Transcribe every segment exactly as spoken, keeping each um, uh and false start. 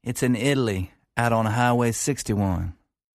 It's in Italy, out on Highway sixty-one.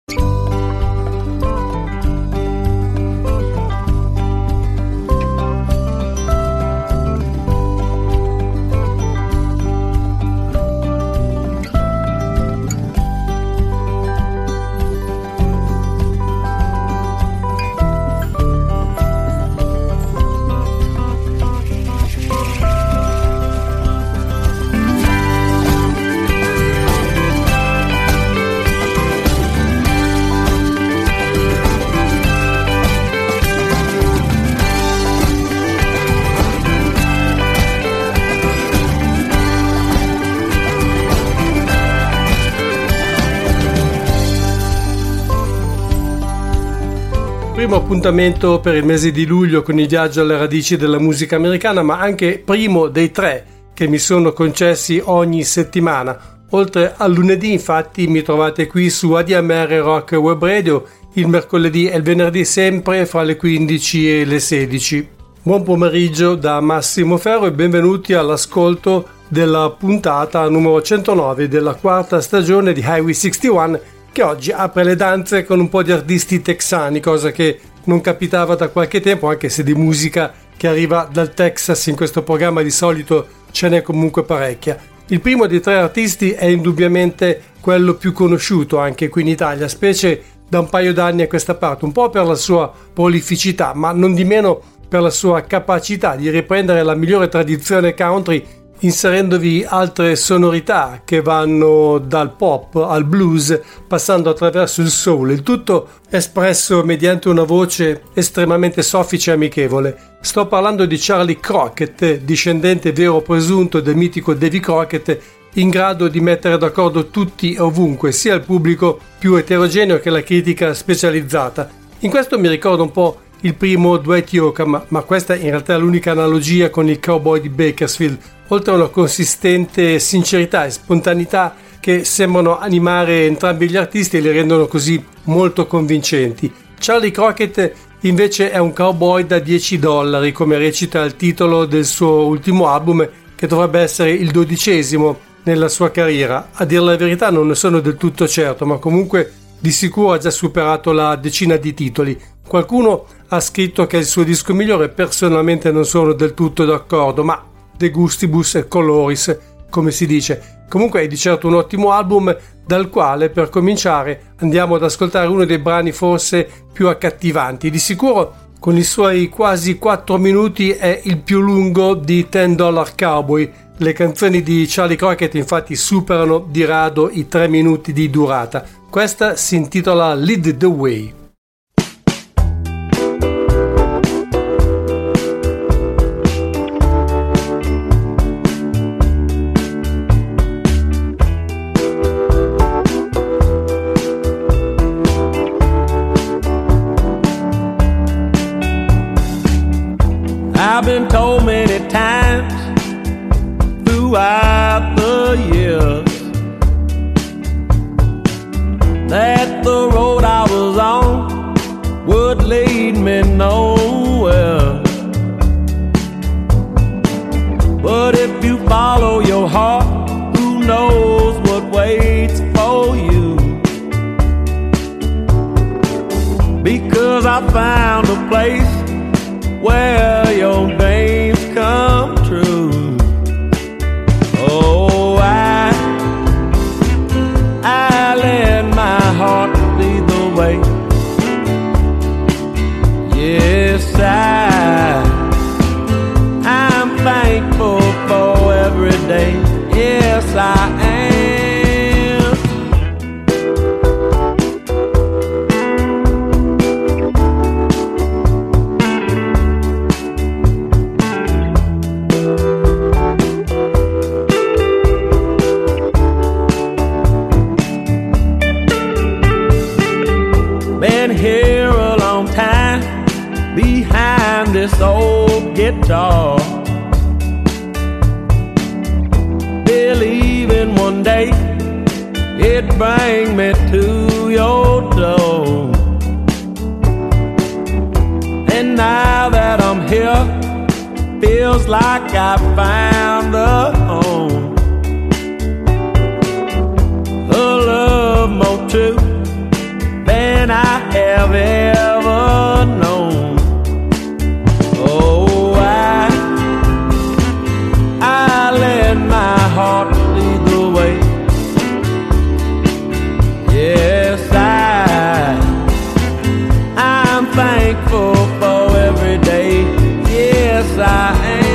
Primo appuntamento per il mese di luglio con il viaggio alle radici della musica americana, ma anche primo dei tre che mi sono concessi ogni settimana. Oltre al lunedì, infatti, mi trovate qui su A D M R Rock Web Radio il mercoledì e il venerdì sempre fra le quindici e le sedici. Buon pomeriggio da Massimo Ferro e benvenuti all'ascolto della puntata numero centonove della quarta stagione di Highway sessantuno, che oggi apre le danze con un po' di artisti texani, cosa che non capitava da qualche tempo, anche se di musica che arriva dal Texas in questo programma di solito ce n'è comunque parecchia. Il primo dei tre artisti è indubbiamente quello più conosciuto anche qui in Italia, specie da un paio d'anni a questa parte, un po' per la sua prolificità, ma non di meno per la sua capacità di riprendere la migliore tradizione country inserendovi altre sonorità che vanno dal pop al blues, passando attraverso il soul, il tutto espresso mediante una voce estremamente soffice e amichevole. Sto parlando di Charlie Crockett, discendente vero o presunto del mitico Davy Crockett, in grado di mettere d'accordo tutti e ovunque, sia il pubblico più eterogeneo che la critica specializzata. In questo mi ricordo un po' il primo Dwight Yoakam, ma questa in realtà è l'unica analogia con il cowboy di Bakersfield, oltre a una consistente sincerità e spontaneità che sembrano animare entrambi gli artisti e li rendono così molto convincenti. Charlie Crockett invece è un cowboy da dieci dollari, come recita il titolo del suo ultimo album, che dovrebbe essere il dodicesimo nella sua carriera. A dire la verità non ne sono del tutto certo, ma comunque di sicuro ha già superato la decina di titoli. Qualcuno ha scritto che è il suo disco migliore, personalmente non sono del tutto d'accordo, ma de gustibus et coloris, come si dice. Comunque è di certo un ottimo album, dal quale per cominciare andiamo ad ascoltare uno dei brani forse più accattivanti. Di sicuro con i suoi quasi quattro minuti è il più lungo di ten dollar Cowboy. Le canzoni di Charlie Crockett infatti superano di rado i tre minuti di durata. Questa si intitola Lead the Way. I've been told many times throughout the years that the road I was on would lead me nowhere. But if you follow your heart, who knows what waits for you? Because I found a place where your dreams come true. Oh, I, I let my heart lead the way. Yes, I, I'm thankful for every day. Yes, I am. Here a long time behind this old guitar, believing one day it'd bring me to your door. And now that I'm here, feels like I found a home. true than I have ever known. Oh, I, I let my heart lead the way. Yes, I, I'm thankful for every day. Yes, I am.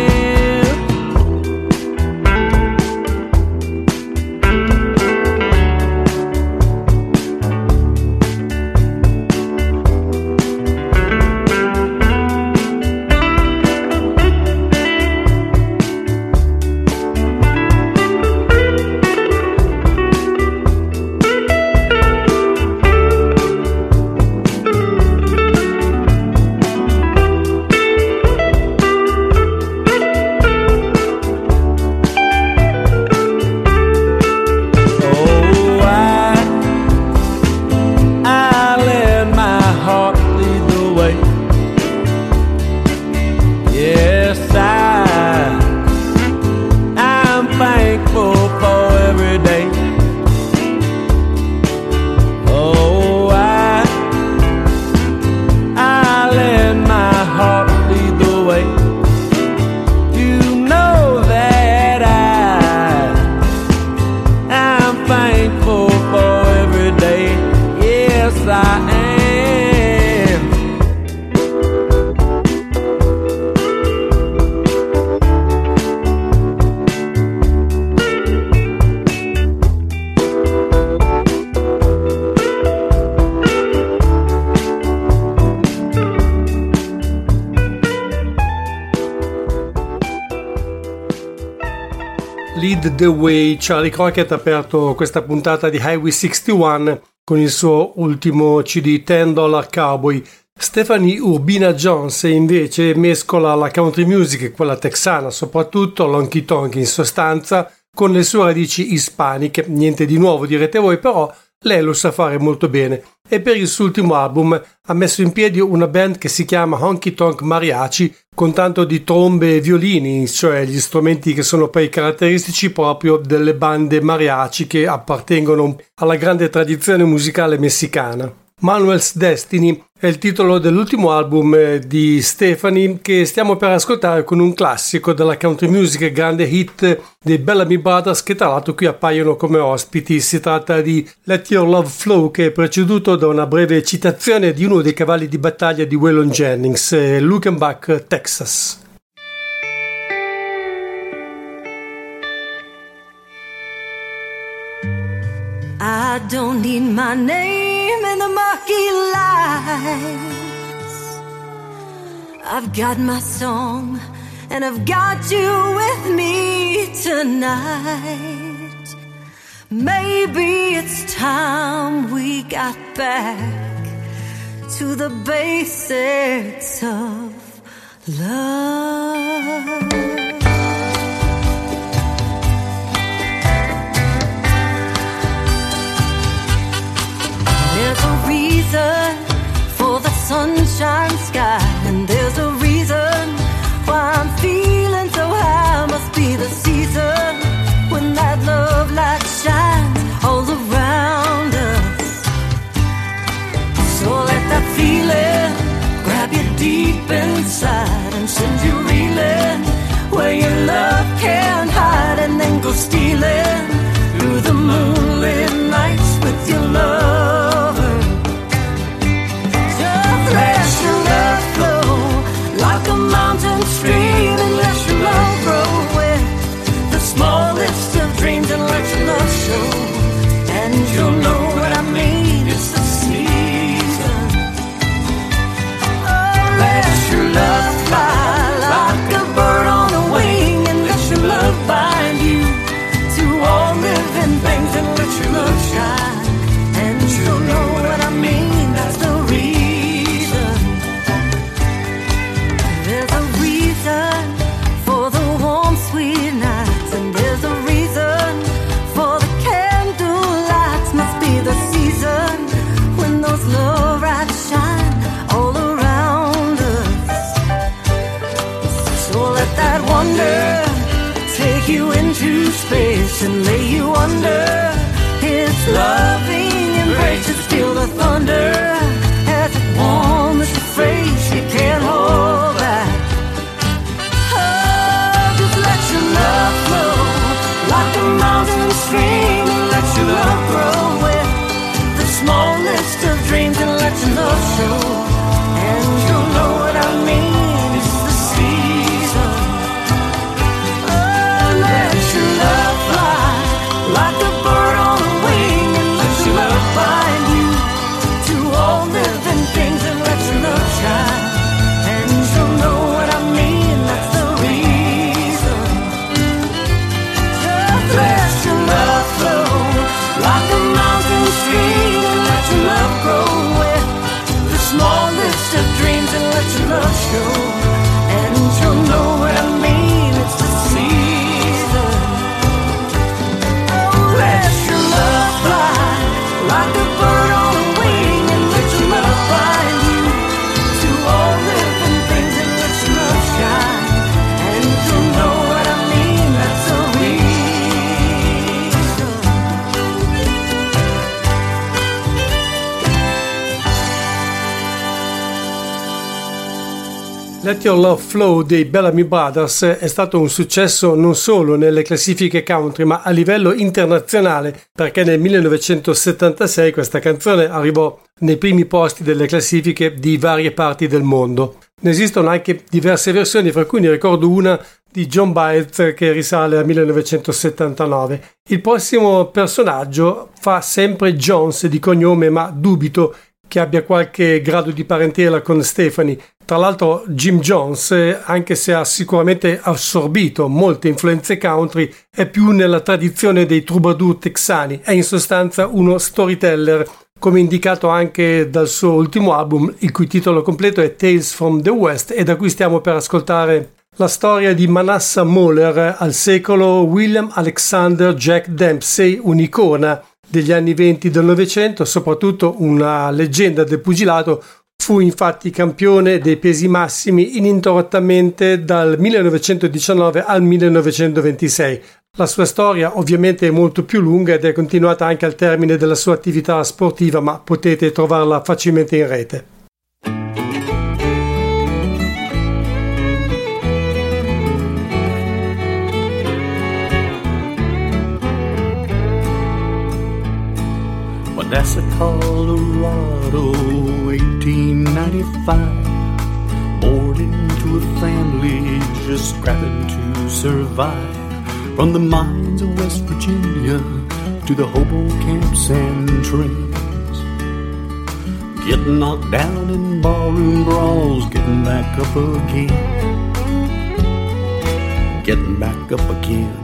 Lead the Way. Charlie Crockett ha aperto questa puntata di Highway sessantuno con il suo ultimo C D ten dollar Cowboy. Stephanie Urbina Jones invece mescola la country music, quella texana soprattutto, l'honky tonk in sostanza, con le sue radici ispaniche. Niente di nuovo direte voi, però lei lo sa fare molto bene. E per il suo ultimo album ha messo in piedi una band che si chiama Honky Tonk Mariachi, con tanto di trombe e violini, cioè gli strumenti che sono poi caratteristici proprio delle bande mariachi che appartengono alla grande tradizione musicale messicana. Manuel's Destiny è il titolo dell'ultimo album di Stephanie, che stiamo per ascoltare con un classico della country music, grande hit dei Bellamy Brothers, che tra l'altro qui appaiono come ospiti. Si tratta di Let Your Love Flow, che è preceduto da una breve citazione di uno dei cavalli di battaglia di Waylon Jennings, Luckenbach, Texas. I don't need my name in the murky lights. I've got my song and I've got you with me tonight. Maybe it's time we got back to the basics of love. There's a reason for the sunshine sky, and there's a reason why I'm feeling so high. Must be the season when that love light shines all around us. So let that feeling grab you deep inside and send you reeling where your love can't hide, and then go stealing through the moonlit nights with your love. Let your love flow like a mountain stream, and let your love grow with the smallest of dreams, and let your love show, and you'll know what I mean. It's the season. Oh, let your love fly like a bird on a wing, and let your love bind you to all living things, and let your love shine, and you'll know what I mean. That's the reason. For the warm, sweet nights, and there's a reason for the candle lights. Must be the season when those love lights shine all around us. So let that wonder take you into space and lay you under his loving the thunder as it warms the phrase you can't hold back. Oh, just let your love flow like a mountain stream, and let your love grow with the smallest of dreams, and let your love show. And you'll know what I mean, it's the season. Oh, let your love fly like a bird on a wing, and let your love bind you to all living things, and let your love shine. And you'll know what I mean, that's the reason. Just let your love flow like a mountain stream, and let your love grow with the smallest of dreams, and let your love show. And you'll know what I mean, it's the season. Oh, let your love fly like a bird on a wing, and let your love bind you to all living things, and let your love shine. And you'll know what I mean, that's the reason. Let Your Love Flow dei Bellamy Brothers è stato un successo non solo nelle classifiche country ma a livello internazionale, perché nel millenovecentosettantasei questa canzone arrivò nei primi posti delle classifiche di varie parti del mondo. Ne esistono anche diverse versioni, fra cui ne ricordo una di John Baez che risale al millenovecentosettantanove. Il prossimo personaggio fa sempre Jones di cognome, ma dubito che abbia qualche grado di parentela con Stephanie. Tra l'altro Jim Jones, anche se ha sicuramente assorbito molte influenze country, è più nella tradizione dei troubadour texani, è in sostanza uno storyteller, come indicato anche dal suo ultimo album, il cui titolo completo è Tales from the West, e da cui stiamo per ascoltare la storia di Manasseh Moeller, al secolo William Alexander Jack Dempsey, un'icona degli anni venti del Novecento, soprattutto una leggenda del pugilato. Fu infatti campione dei pesi massimi ininterrottamente dal millenovecentodiciannove al millenovecentoventisei. La sua storia ovviamente è molto più lunga ed è continuata anche al termine della sua attività sportiva, ma potete trovarla facilmente in rete. Manasseh, Colorado, eighteen ninety-five. Born into a family just scrapping to survive. From the mines of West Virginia to the hobo camps and trains. Getting knocked down in barroom brawls, getting back up again. Getting back up again.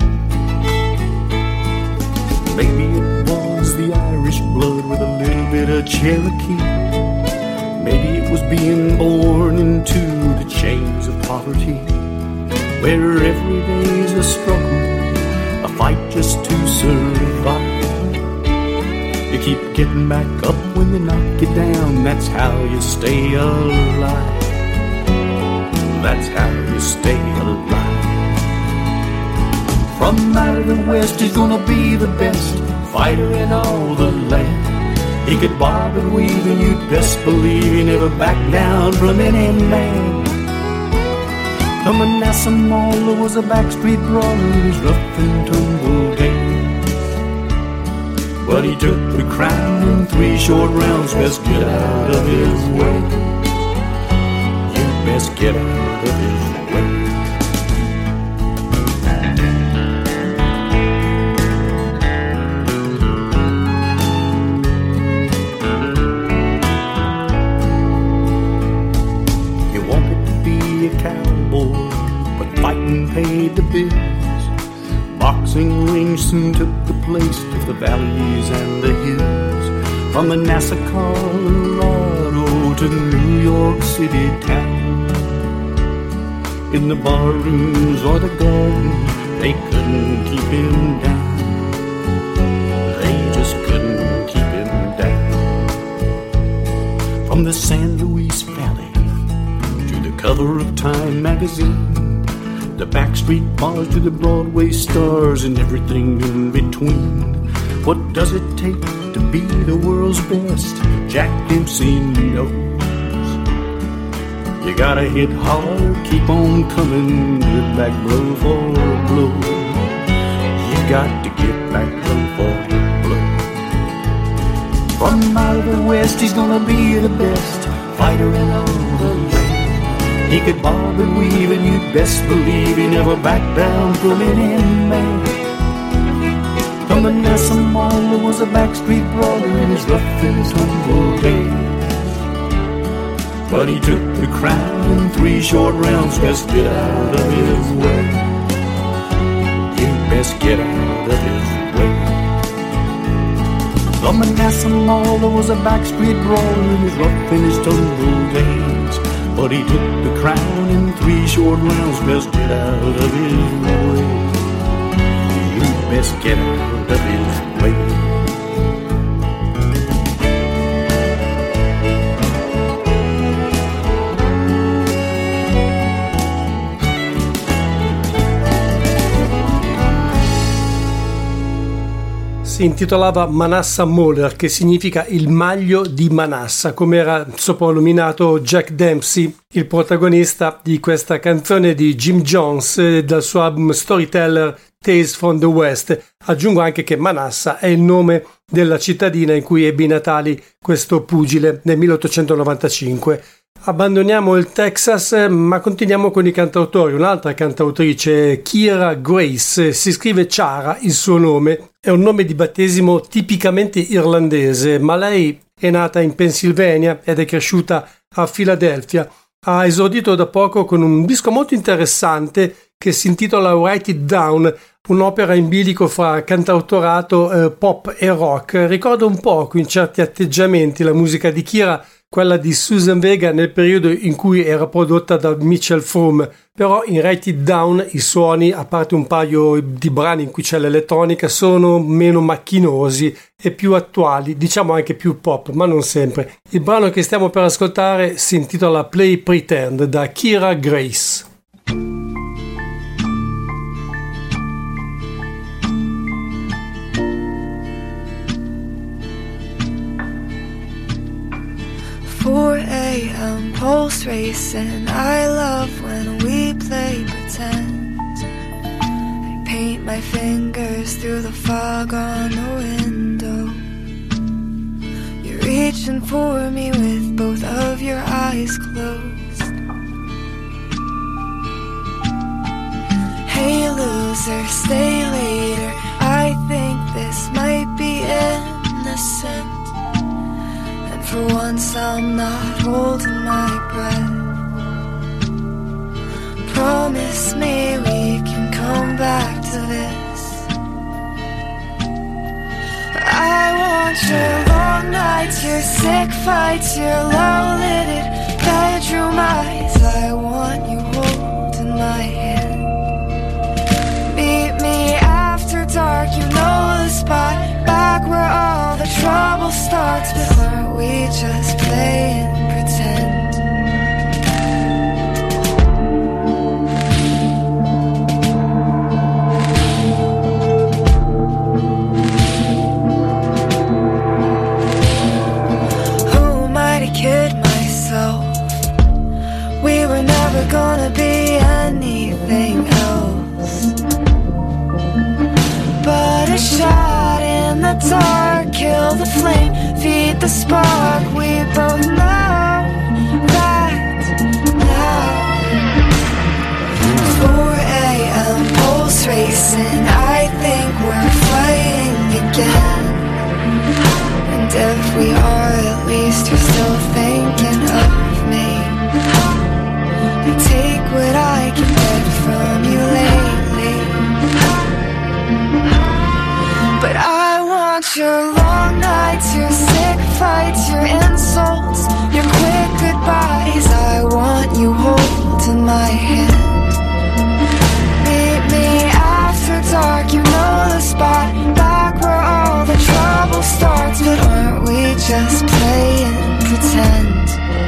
Maybe it was the Irish blood with a little bit of Cherokee. Maybe it was being born into the chains of poverty, where every day's a struggle, a fight just to survive. You keep getting back up when they knock you down, that's how you stay alive. That's how you stay alive. From out of the West, he's gonna be the best fighter in all the land. He could bob and weave, and you'd best believe he never backed down from any man. The Manasseh Moeller was a backstreet brawler in his rough and tumble days. But he took the crown in three short rounds. Best get out of his way. You best get out of his way. Paid the bills. Boxing rings soon took the place of the valleys and the hills. From Manasseh, Colorado to New York City town. In the barrooms or the garden, they couldn't keep him down. They just couldn't keep him down. From the San Luis Valley to the cover of Time magazine, the backstreet bars to the Broadway stars and everything in between. What does it take to be the world's best, Jack Dempsey knows. You gotta hit hard, keep on coming, get back blow for blow. You got to get back blow for blow. From out of the west, he's gonna be the best fighter in all the land. He could bob and weave, and you'd best believe he never backed down from an inmate. From Vanessa Marlowe was a backstreet brawler in his rough and his humble days. But he took the crown in three short rounds. Best get out of his way. You best get out of his way. The Manasseh Marlowe was a backstreet brawler in his rough and his tumble days. But he took the crown in three short rounds. Best get out of his way. You best get out of his way. Si intitolava Manasseh Mauler, che significa il maglio di Manasseh, come era soprannominato Jack Dempsey, il protagonista di questa canzone di Jim Jones dal suo album Storyteller Tales from the West. Aggiungo anche che Manasseh è il nome della cittadina in cui ebbe i natali questo pugile nel milleottocentonovantacinque. Abbandoniamo il Texas, ma continuiamo con i cantautori. Un'altra cantautrice, Kira Grace, si scrive Ciara il suo nome, è un nome di battesimo tipicamente irlandese, ma lei è nata in Pennsylvania ed è cresciuta a Filadelfia. Ha esordito da poco con un disco molto interessante che si intitola Write It Down, un'opera in bilico fra cantautorato, eh, pop e rock. Ricorda un poco in certi atteggiamenti la musica di Kira, quella di Susan Vega nel periodo in cui era prodotta da Mitchell Froom, però in Write It Down i suoni, a parte un paio di brani in cui c'è l'elettronica, sono meno macchinosi e più attuali, diciamo anche più pop, ma non sempre. Il brano che stiamo per ascoltare si intitola Play Pretend da Kira Grace. four a.m. pulse racing, I love when we play pretend. I paint my fingers through the fog on the window. You're reaching for me with both of your eyes closed. Hey loser, stay later, I think this might be innocent. For once I'm not holding my breath. Promise me we can come back to this. I want your long nights, your sick fights, your low-lidded bedroom eyes. I want you holding my hand. Meet me after dark, you know the spot, back where all the trouble starts. But aren't we just playing pretend? Who might have kid myself? We were never gonna be anything else but a shot in the dark, kill the flame, feed the spark. We both know that now. four a.m. pulse racing, I think we're fighting again. And if we are, at least you're still thinking of me. I take what I can get from you lately, but I want your long nights, your sick fights, your insults, your quick goodbyes. I want you holding my hand. Meet me after dark, you know the spot, back where all the trouble starts. But aren't we just playing pretend?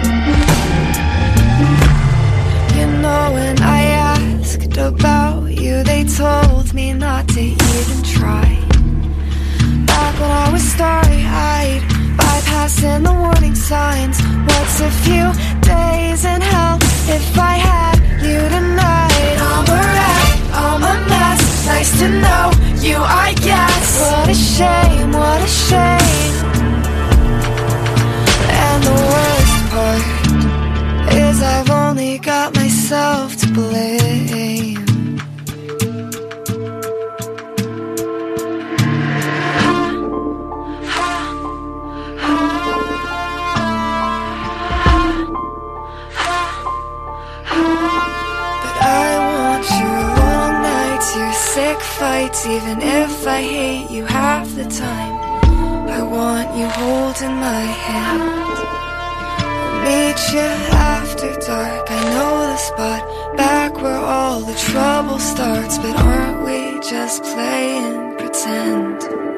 You know when I asked about you, they told me not to even try. Back when I was starry, I passing the warning signs. What's a few days in hell if I had you tonight? I'm a wreck, I'm a mess. Nice to know you, I guess. What a shame, what a shame. And the worst part is I've only got myself to blame. Fights, even if I hate you half the time. I want you holding my hand. I'll meet you after dark. I know the spot back where all the trouble starts. But aren't we just playing pretend?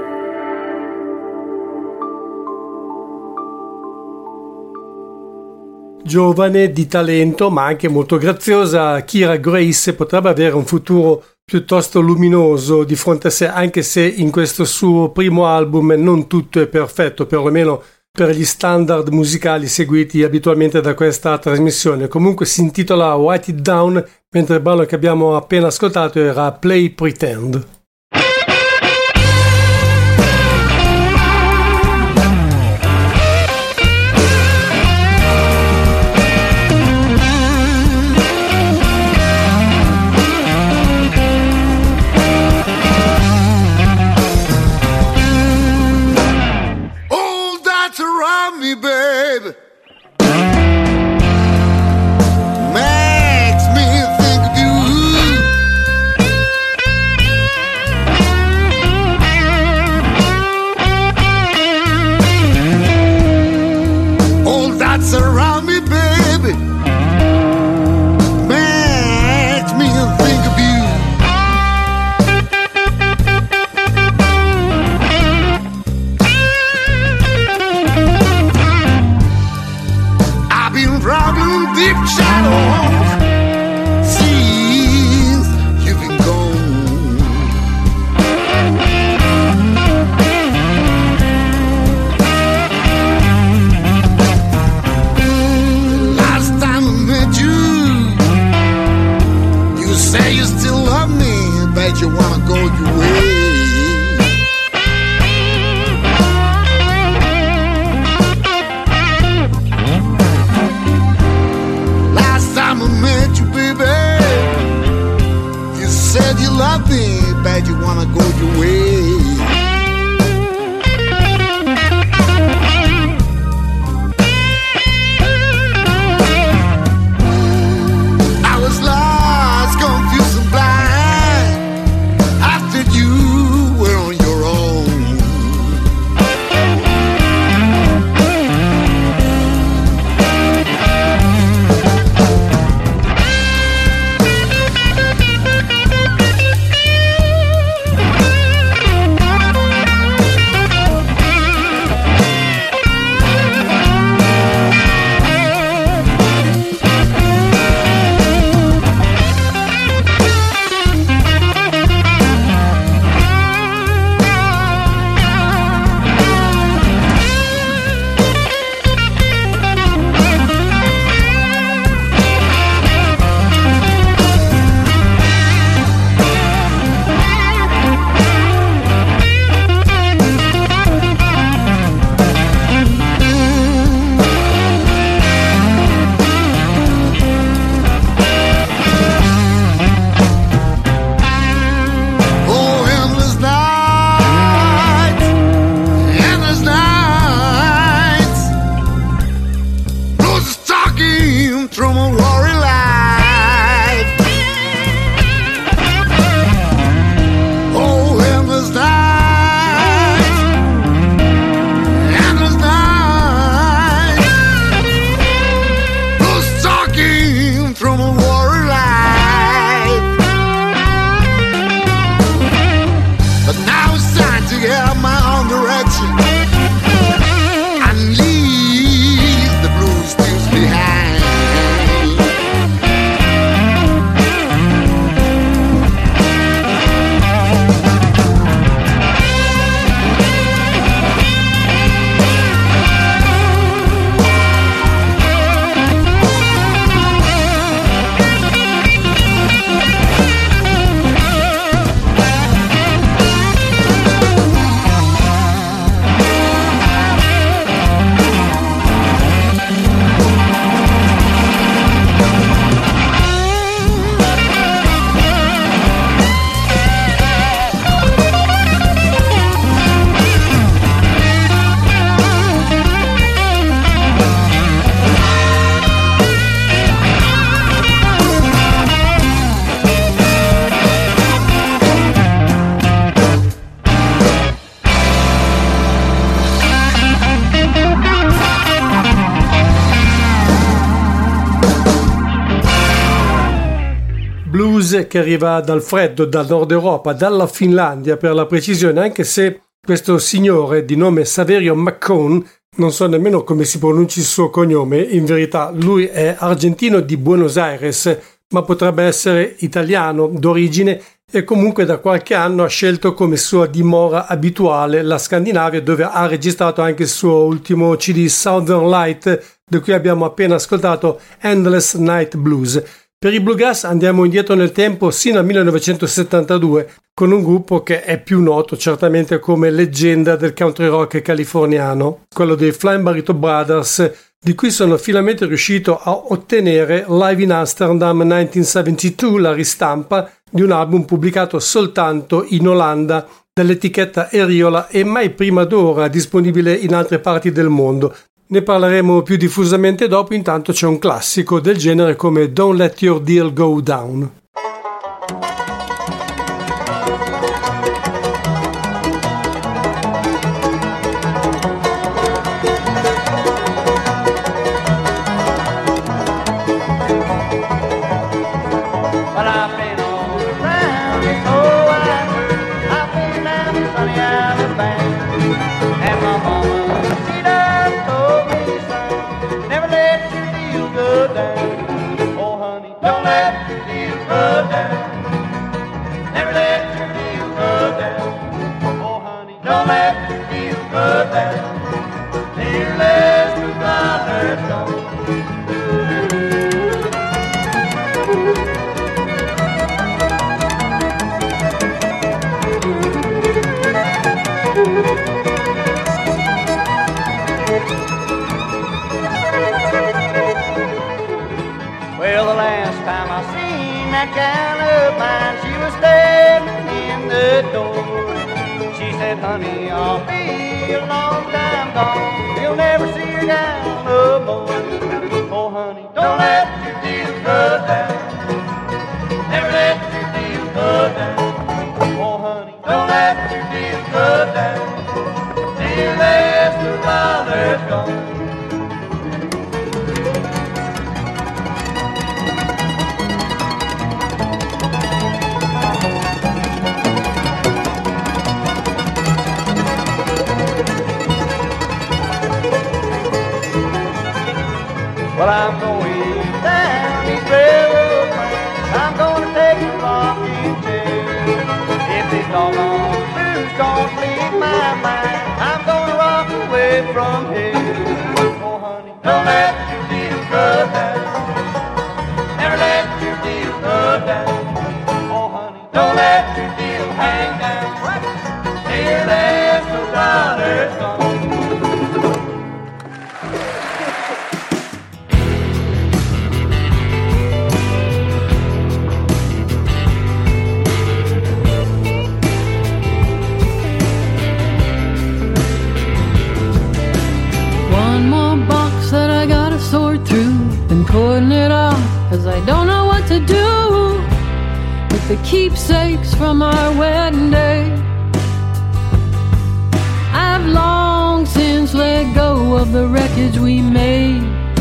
Giovane, di talento, ma anche molto graziosa, Kira Grace potrebbe avere un futuro piuttosto luminoso di fronte a sé, anche se in questo suo primo album non tutto è perfetto, perlomeno per gli standard musicali seguiti abitualmente da questa trasmissione. Comunque si intitola Write It Down, mentre il brano che abbiamo appena ascoltato era Play Pretend. Last time blues che arriva dal freddo, dal nord Europa, dalla Finlandia per la precisione, anche se questo signore di nome Saverio McCone, non so nemmeno come si pronunci il suo cognome, in verità lui è argentino di Buenos Aires, ma potrebbe essere italiano d'origine e comunque da qualche anno ha scelto come sua dimora abituale la Scandinavia, dove ha registrato anche il suo ultimo C D Southern Light, di cui abbiamo appena ascoltato Endless Night Blues. Per i bluegrass andiamo indietro nel tempo sino al millenovecentosettantadue con un gruppo che è più noto certamente come leggenda del country rock californiano, quello dei Flying Burrito Brothers, di cui sono finalmente riuscito a ottenere Live in Amsterdam millenovecentosettantadue, la ristampa di un album pubblicato soltanto in Olanda dall'etichetta Eriola e mai prima d'ora disponibile in altre parti del mondo. Ne parleremo più diffusamente dopo, intanto c'è un classico del genere come Don't Let Your Deal Go Down. Well, the last time I seen that gal of mine, she was standing in the door. She said, honey, I'll be a long time gone. You'll never see her gal no more. Oh, honey, don't let your deal go down. Never let your deal go down. Oh, honey, don't let your deal go down. Till last the dollar's gone. Well, I'm going down these railroad tracks. I'm gonna take a rocking chair. If this doggone blues don't leave my mind, I'm gonna rock away from here. Oh, honey, don't let your deal go down. Never let your deal go down. Oh, honey, don't let your deal hang down. Till there's no dollar's gone. Putting it off, cause I don't know what to do with the keepsakes from our wedding day. I've long since let go of the wreckage we made.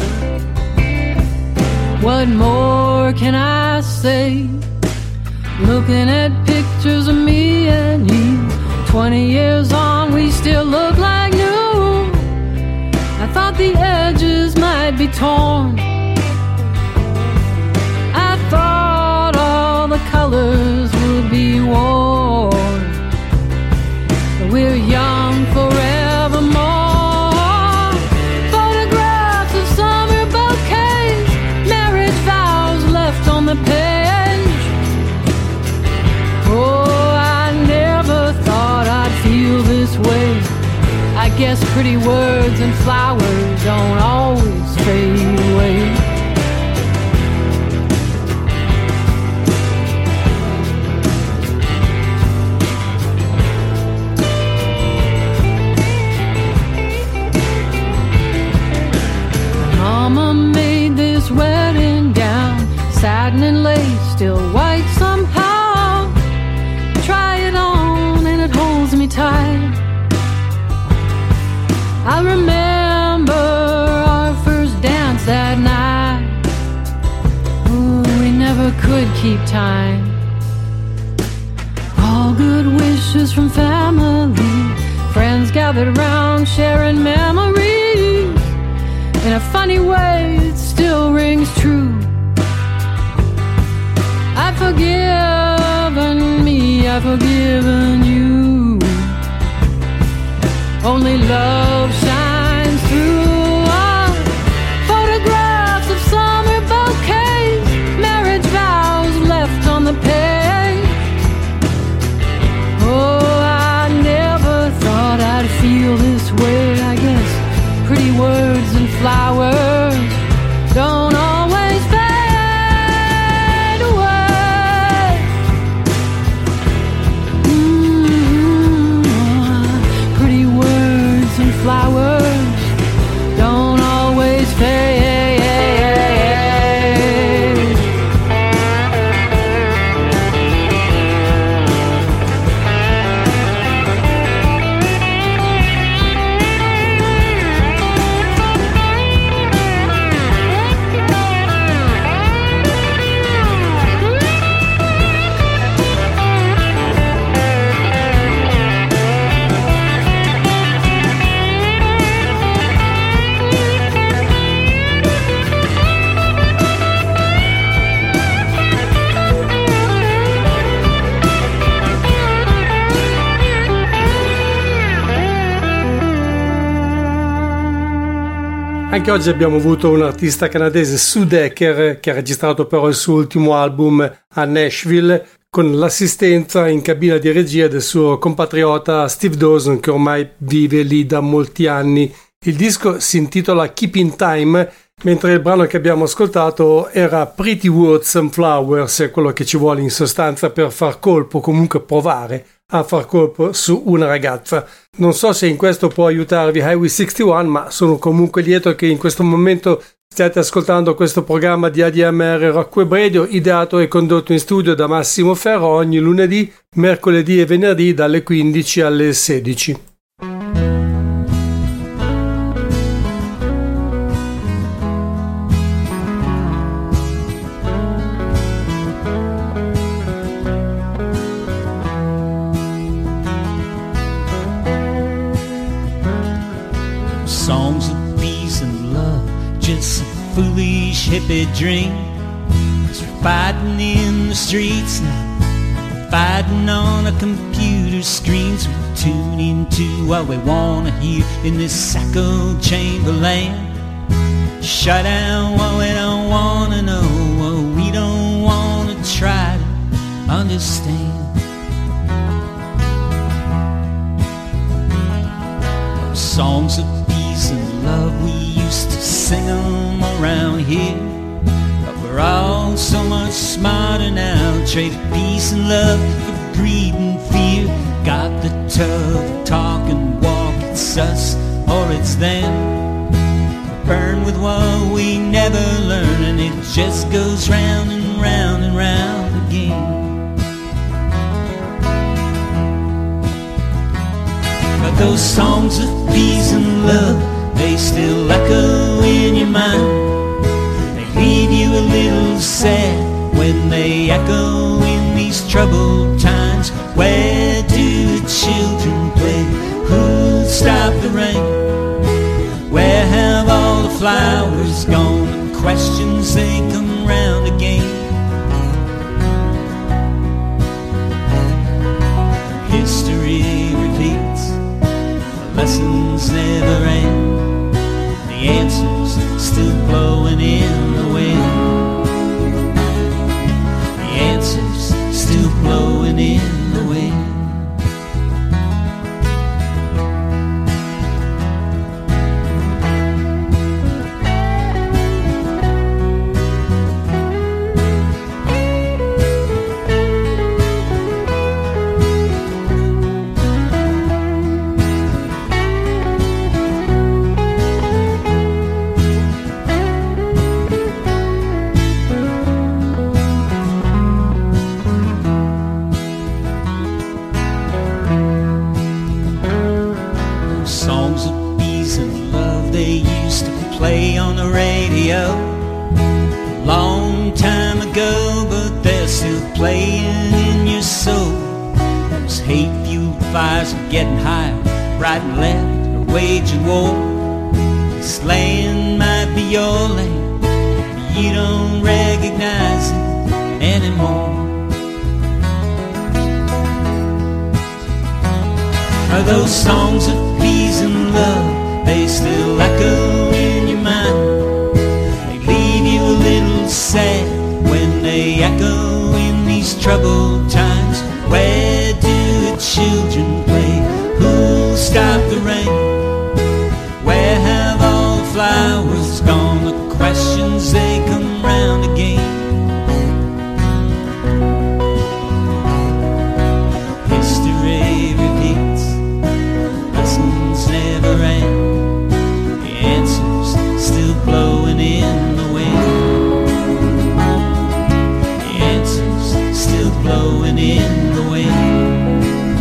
What more can I say? Looking at pictures of me and you, twenty years on, we still look like new. I thought the edges might be torn. Thought all the colors would be worn, but we're young forevermore. Photographs of summer bouquets, marriage vows left on the page. Oh, I never thought I'd feel this way. I guess pretty words and flowers don't always fade away. Mama made this wedding gown, satin and lace, still white somehow. Try it on and it holds me tight. I remember our first dance that night. could keep time. All good wishes from family, friends gathered around sharing memories. In a funny way, it still rings true. I've forgiven me, I've forgiven you. Only love shines through. Ah, photographs of summer bouquets, marriage vows left on the page. Oh, I never thought I'd feel this way. I guess pretty words and flowers don't always fade away. Mm-hmm. Pretty words and flowers don't always fade. Anche oggi abbiamo avuto un artista canadese, Sue Decker, che ha registrato però il suo ultimo album a Nashville con l'assistenza in cabina di regia del suo compatriota Steve Dawson, che ormai vive lì da molti anni. Il disco si intitola Keeping Time, mentre il brano che abbiamo ascoltato era Pretty Words and Flowers, quello che ci vuole in sostanza per far colpo, comunque provare a far colpo su una ragazza. Non so se in questo può aiutarvi Highway sessantuno, ma sono comunque lieto che in questo momento stiate ascoltando questo programma di A D M R Rock Web Radio, ideato e condotto in studio da Massimo Ferro ogni lunedì, mercoledì e venerdì dalle quindici alle sedici. Songs of peace and love, just a foolish hippie dream. 'Cause we're fighting in the streets now, fighting on a computer screens. We tune into what we wanna hear in this echo chamber land. Shut down what we don't wanna know, what we don't wanna try to understand. Those songs of peace and love, we used to sing them around here, but we're all so much smarter now. Traded peace and love for greed and fear. Got the tough talk and walk, it's us or it's them. We burn with what we never learn, and it just goes round and round and round again. But those songs of peace and love, they still echo in your mind. They leave you a little sad when they echo in these troubled times. Where do the children play? Who'll stop the rain? Where have all the flowers gone? The questions, they come round again. History repeats, the lessons never end, the answers still blowing in the wind. The answers still blowing in the wind. Play on the radio a long time ago, but playing in your soul. Those hate-fueled fires are getting higher, right and left are waging war. This land might be your land, but you don't recognize it anymore. Are those songs of peace and love, they still echo in your mind? They leave you a little sad when they echo in these troubled times. Where do the children play? Who'll stop the rain? Where have all the flowers gone? The questions, they come round again. History repeats, lessons never end. The answers still blowing in the wind. The answers still blowing in the wind.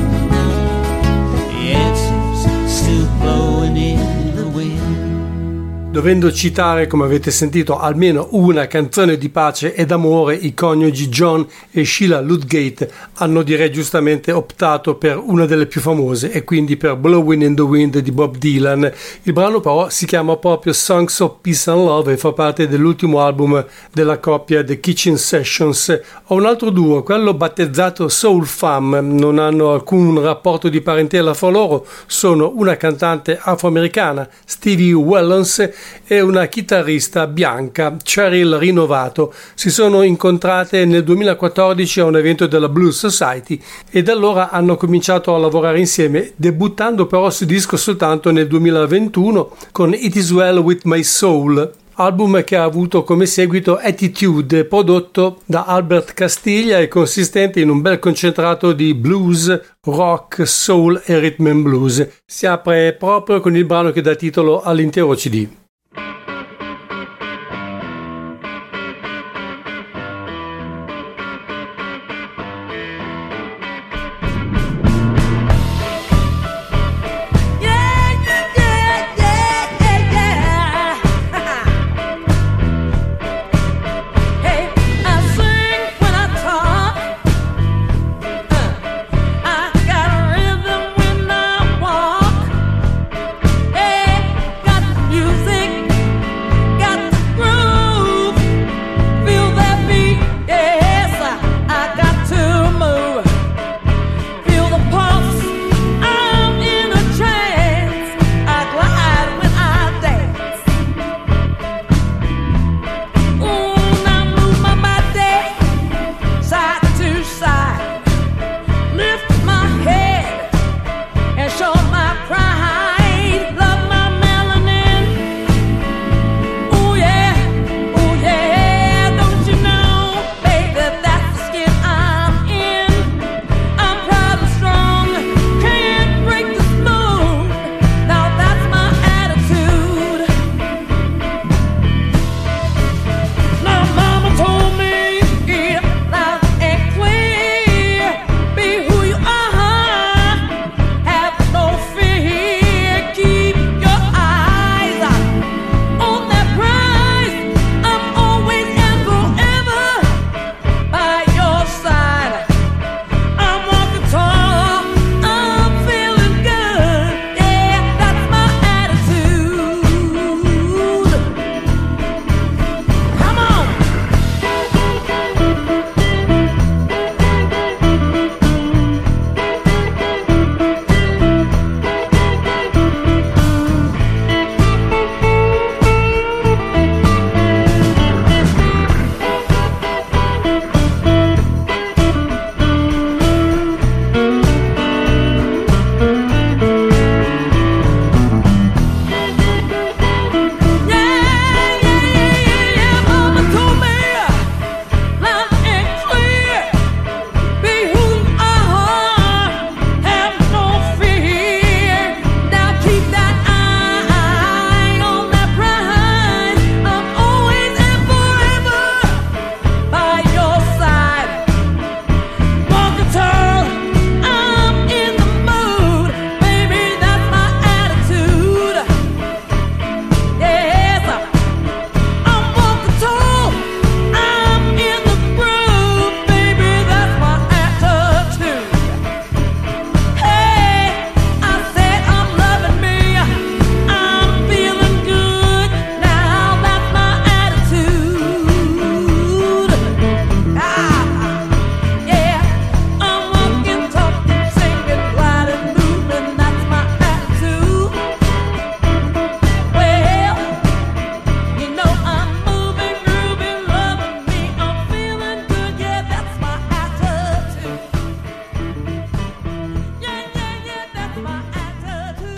The answers still blowing in the wind. Dovendo citare, come avete sentito, almeno una canzone di pace e d'amore, i coniugi John e Sheila Ludgate hanno, direi giustamente, optato per una delle più famose, e quindi per Blowing in the Wind di Bob Dylan. Il brano però si chiama proprio Songs of Peace and Love e fa parte dell'ultimo album della coppia The Kitchen Sessions. Ho un altro duo, quello battezzato Soul Fam, non hanno alcun rapporto di parentela fra loro, sono una cantante afroamericana, Stevie Wellens, e una chitarrista bianca, Cheryl Rinovato. Si sono incontrate nel duemilaquattordici a un evento della Blues Society e da allora hanno cominciato a lavorare insieme, debuttando però su disco soltanto nel duemilaventuno con It Is Well With My Soul, album che ha avuto come seguito Attitude, prodotto da Albert Castiglia e consistente in un bel concentrato di blues, rock, soul e rhythm and blues. Si apre proprio con il brano che dà titolo all'intero C D. Music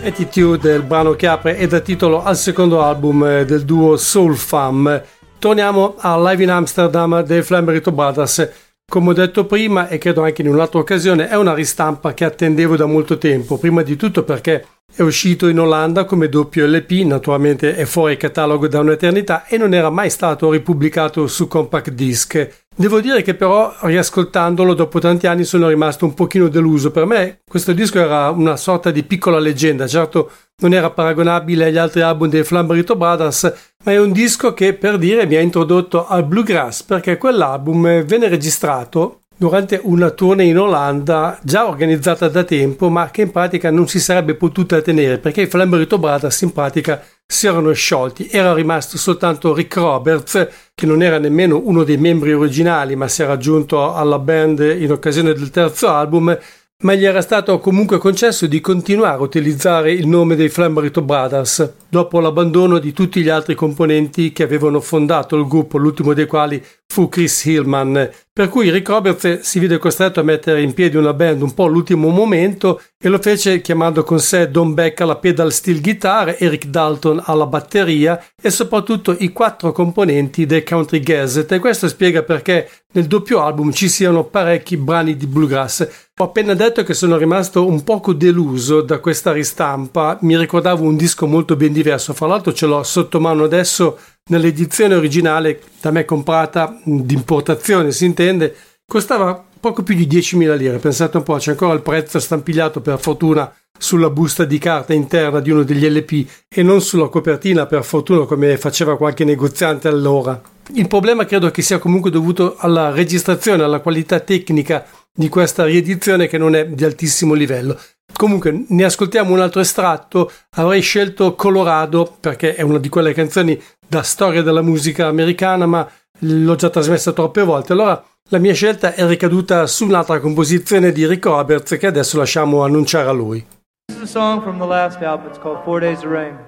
Attitude, il brano che apre e dà titolo al secondo album del duo Soul Fam. Torniamo a Live in Amsterdam dei Flamberito Brothers. Come ho detto prima, e credo anche in un'altra occasione, è una ristampa che attendevo da molto tempo, prima di tutto perché è uscito in Olanda come doppio L P, naturalmente è fuori catalogo da un'eternità e non era mai stato ripubblicato su compact disc. Devo dire che però, riascoltandolo dopo tanti anni, sono rimasto un pochino deluso. Per me questo disco era una sorta di piccola leggenda, certo non era paragonabile agli altri album dei Flamberito Brothers, ma è un disco che, per dire, mi ha introdotto al bluegrass, perché quell'album venne registrato durante una tournée in Olanda già organizzata da tempo, ma che in pratica non si sarebbe potuta tenere perché i Flamberito Brothers in pratica si erano sciolti. Era rimasto soltanto Rick Roberts, che non era nemmeno uno dei membri originali ma si era aggiunto alla band in occasione del terzo album, ma gli era stato comunque concesso di continuare a utilizzare il nome dei Flamberito Brothers dopo l'abbandono di tutti gli altri componenti che avevano fondato il gruppo, l'ultimo dei quali fu Chris Hillman, per cui Rick Roberts si vide costretto a mettere in piedi una band un po' all'ultimo momento e lo fece chiamando con sé Don Beck alla pedal steel guitar, Eric Dalton alla batteria e soprattutto i quattro componenti del Country Gazette, e questo spiega perché nel doppio album ci siano parecchi brani di bluegrass. Ho appena detto che sono rimasto un poco deluso da questa ristampa, mi ricordavo un disco molto ben diverso, fra l'altro ce l'ho sotto mano adesso nell'edizione originale da me comprata d'importazione, si intende, costava poco più di diecimila lire, pensate un po', c'è ancora il prezzo stampigliato per fortuna sulla busta di carta interna di uno degli L P e non sulla copertina per fortuna come faceva qualche negoziante allora. Il problema credo che sia comunque dovuto alla registrazione, alla qualità tecnica di questa riedizione che non è di altissimo livello. Comunque ne ascoltiamo un altro estratto. Avrei scelto Colorado perché è una di quelle canzoni da storia della musica americana, ma l'ho già trasmessa troppe volte, allora la mia scelta è ricaduta su un'altra composizione di Rick Roberts che adesso lasciamo annunciare a lui. This is a song from the last album. It's called Four Days of Rain.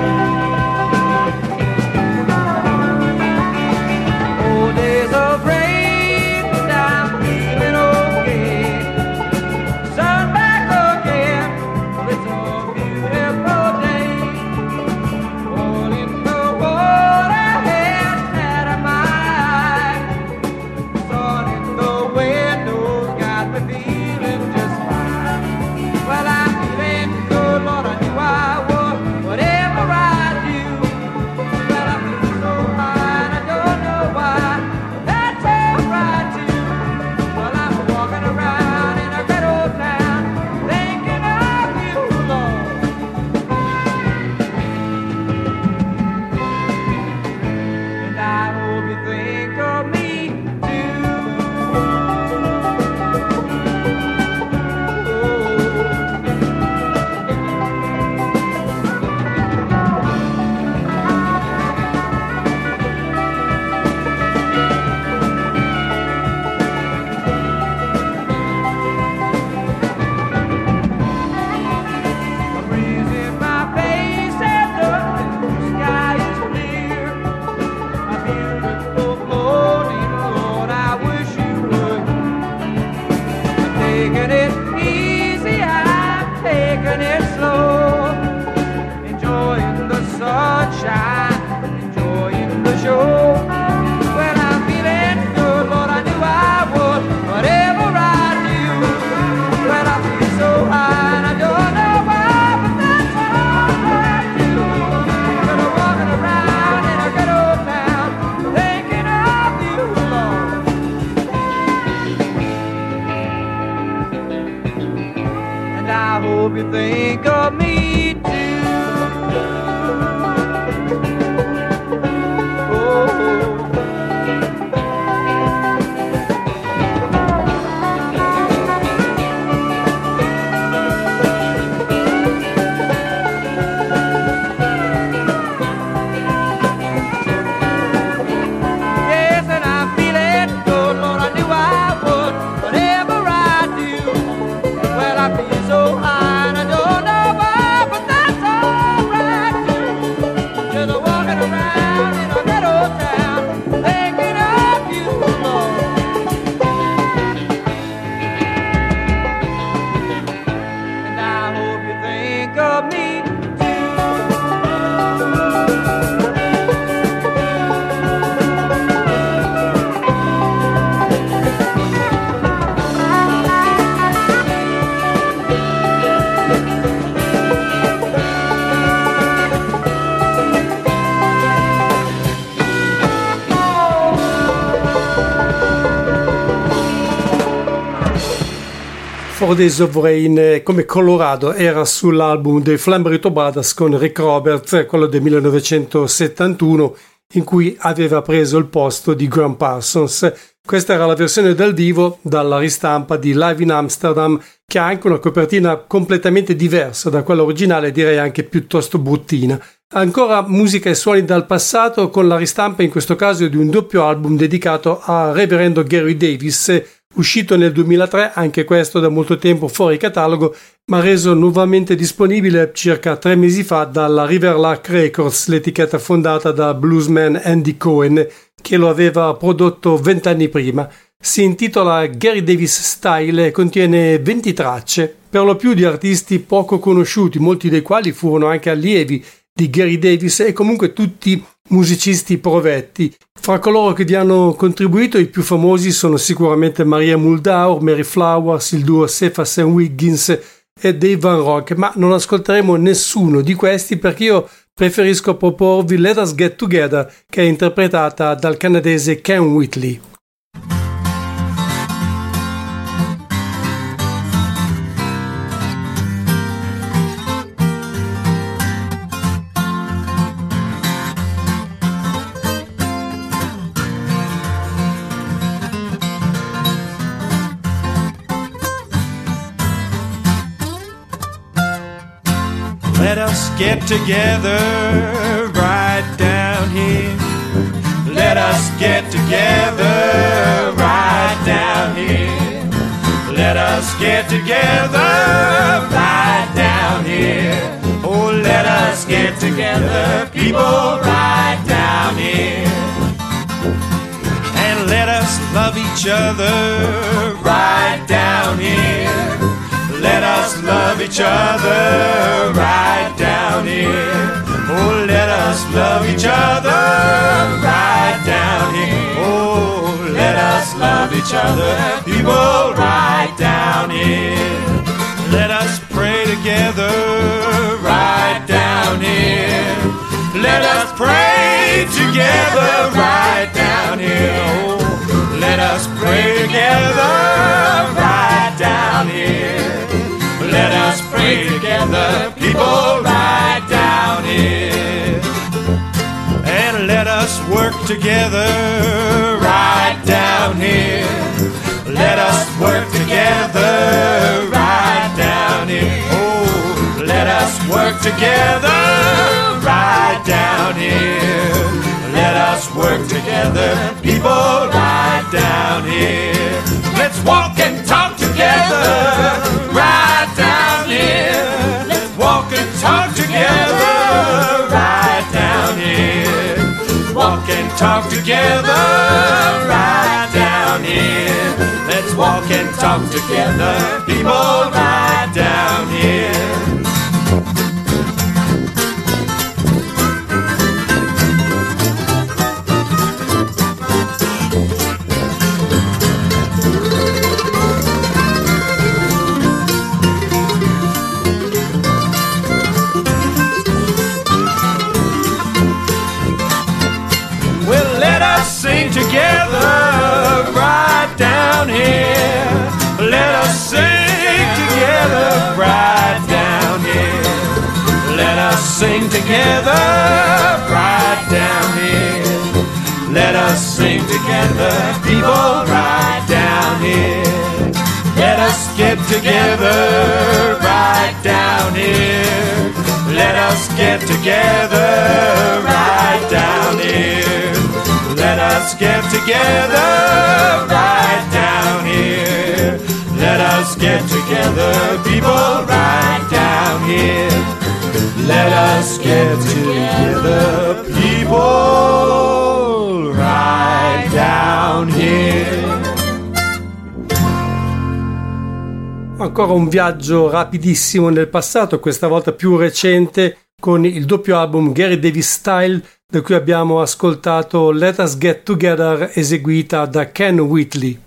Four days of rain. Four Days of Rain come Colorado era sull'album dei Flambritto Brothers con Rick Roberts, quello del millenovecentosettantuno, in cui aveva preso il posto di Graham Parsons. Questa era la versione dal vivo dalla ristampa di Live in Amsterdam, che ha anche una copertina completamente diversa da quella originale, direi anche piuttosto bruttina. Ancora musica e suoni dal passato, con la ristampa in questo caso di un doppio album dedicato a Reverendo Gary Davis, uscito nel duemilatré, anche questo da molto tempo fuori catalogo, ma reso nuovamente disponibile circa tre mesi fa dalla Riverlark Records, l'etichetta fondata da bluesman Andy Cohen, che lo aveva prodotto vent'anni prima. Si intitola Gary Davis Style e contiene venti tracce, per lo più di artisti poco conosciuti, molti dei quali furono anche allievi di Gary Davis e comunque tutti musicisti provetti. Fra coloro che vi hanno contribuito i più famosi sono sicuramente Maria Muldaur, Mary Flowers, il duo Cephas and Wiggins e Dave Van Rock, ma non ascolteremo nessuno di questi perché io preferisco proporvi Let Us Get Together, che è interpretata dal canadese Ken Whitley. Let us get together right down here. Let us get together right down here. Let us get together right down here. Oh, let us get together, people, right down here. And let us love each other right down here. Let us love each other right down here. Oh, let us love each other right down here. Oh, let us love each other, people, right down here. Let us pray together right down here. Let us pray together right down here. Oh, let us pray together right down here. Let us pray together, people, right down here. And let us work together right down here. Let us work together right down here. Oh, let us work together right down here. Let us work together, people, right down here. Let's walk and talk together right down here. Let's walk and talk together right down here. Walk and talk together right down here. Let's walk and talk together, people, right down here. Sing together right down here. Let us sing together right down here. Let us sing together right down here. Let us sing together, people, right down here. Let us get together right down here. Let us get together right down here. Let us get together right down here. Let us get together, people, right down here. Let us get together, people, right down here. Ancora un viaggio rapidissimo nel passato, questa volta più recente, con il doppio album Gary Davis Style, da cui abbiamo ascoltato Let Us Get Together, eseguita da Ken Whitley.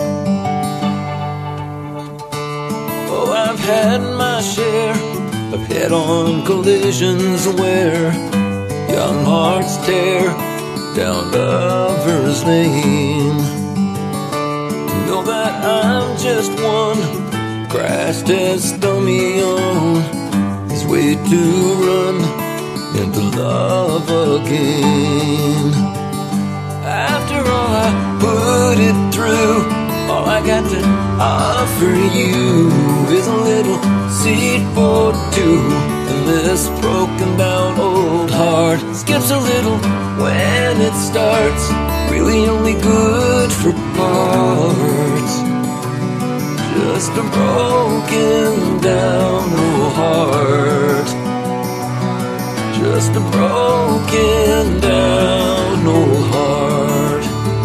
Oh, I've had my share of head-on collisions where young hearts tear down lovers' lane. Know that I'm just one crash test dummy on his way to run into love again. After all I put it through, all I got to offer you is a little seat for two. And this broken down old heart skips a little when it starts, really only good for parts. Just a broken down old heart. Just a broken down old heart.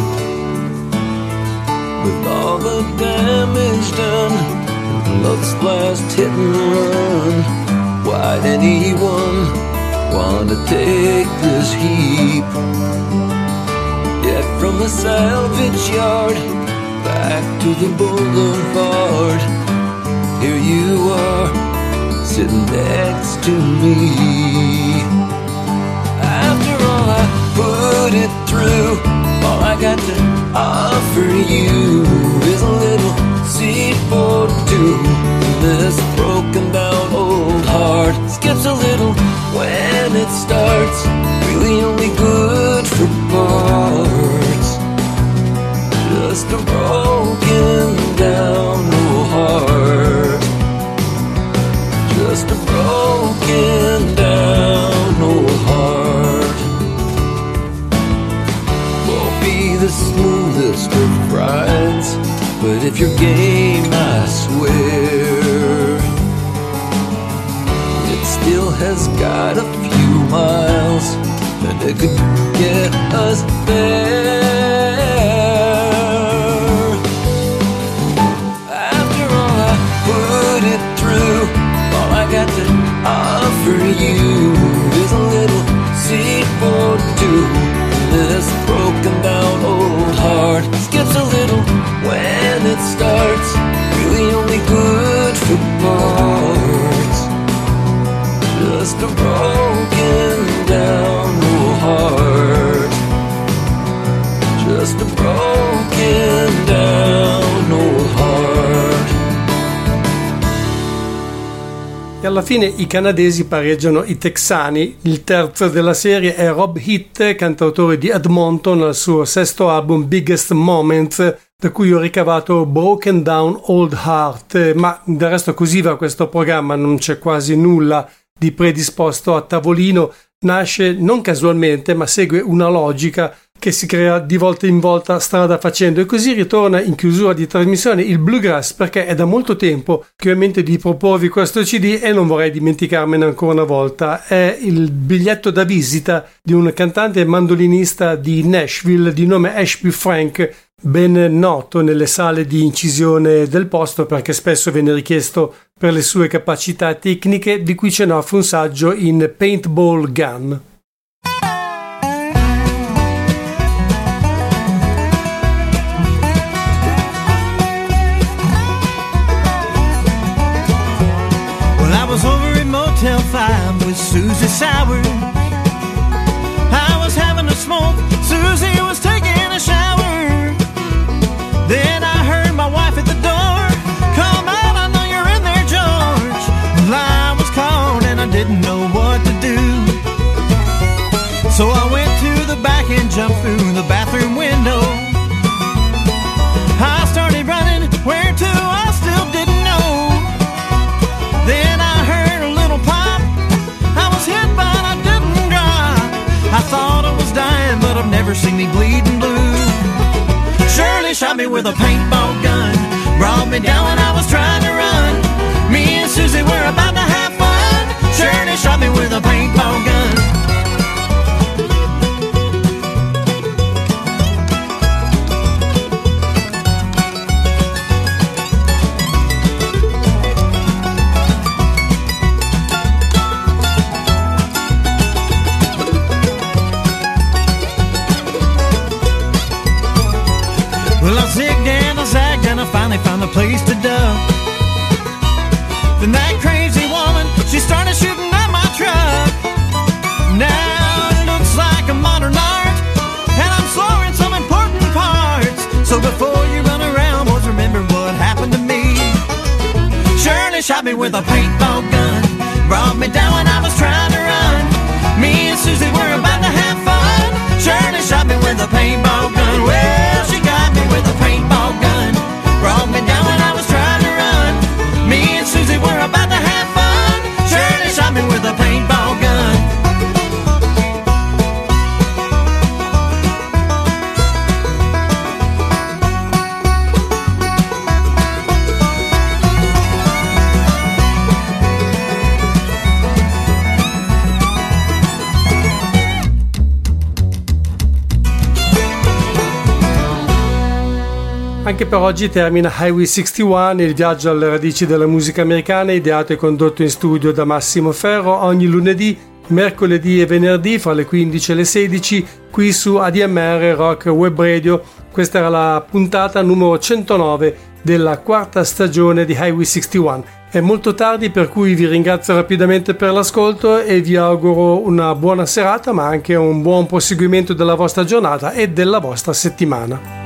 With all the damage done, love's last hit and run, why'd anyone want to take this heap? Yet from the salvage yard back to the boulevard, here you are, sitting next to me. After all I put it through, all I got to offer you is a little seat for two. This broken down old heart skips a little when it starts, really only good for parts. Just a broken down old heart. Just a broken down old heart. Won't be the smoothest of rides, but if you're game, I swear it still has got a few miles, and it could get us there. After all I put it through, all I got to offer you is a little seat for two. This broken down old heart skips a little when it starts, really only good for parts. Just a broken down old heart. Just a broken down old heart. E alla fine i canadesi pareggiano i texani. Il terzo della serie è Rob Hitt, cantautore di Edmonton, al suo sesto album Biggest Moments, da cui ho ricavato Broken Down Old Heart. Ma del resto così va questo programma, non c'è quasi nulla di predisposto a tavolino. Nasce non casualmente, ma segue una logica che si crea di volta in volta strada facendo, e così ritorna in chiusura di trasmissione il bluegrass, perché è da molto tempo che ho in mente di proporvi questo C D e non vorrei dimenticarmene ancora una volta. È il biglietto da visita di un cantante e mandolinista di Nashville di nome Ashby Frank, ben noto nelle sale di incisione del posto perché spesso viene richiesto per le sue capacità tecniche, di cui ce n'è un saggio in Paintball Gun. Motel five with Susie Sauer. I was having a smoke, Susie was taking a shower. Then I heard my wife at the door, "Come out, I know you're in there, George." The line was called and I didn't know what to do. So I went to the back and jumped through the bathroom window. I started running, where to I still didn't know. Then I heard a little pop, I was hit but I didn't drop. I thought I was dying, but I've never seen me bleeding blue. Shirley shot me with a paintball gun, brought me down when I was trying to run. Me and Susie were about to have fun. Shirley shot me with a paintball gun. Finally found a place to dump. Then that crazy woman, she started shooting me with a paintball gun. Brought me down when I was trying to run. Me and Susie were about to have fun. Shirley shot me with a paintball gun. Well, she got me with a paintball gun. Brought me down when I was trying to run. Me and Susie were about to have fun. Shirley shot me with a paintball gun. Anche per oggi termina Highway sessantuno, il viaggio alle radici della musica americana, ideato e condotto in studio da Massimo Ferro ogni lunedì, mercoledì e venerdì fra le quindici e le sedici qui su A D M R Rock Web Radio. Questa era la puntata numero centonove della quarta stagione di Highway sessantuno. È molto tardi, per cui vi ringrazio rapidamente per l'ascolto e vi auguro una buona serata, ma anche un buon proseguimento della vostra giornata e della vostra settimana.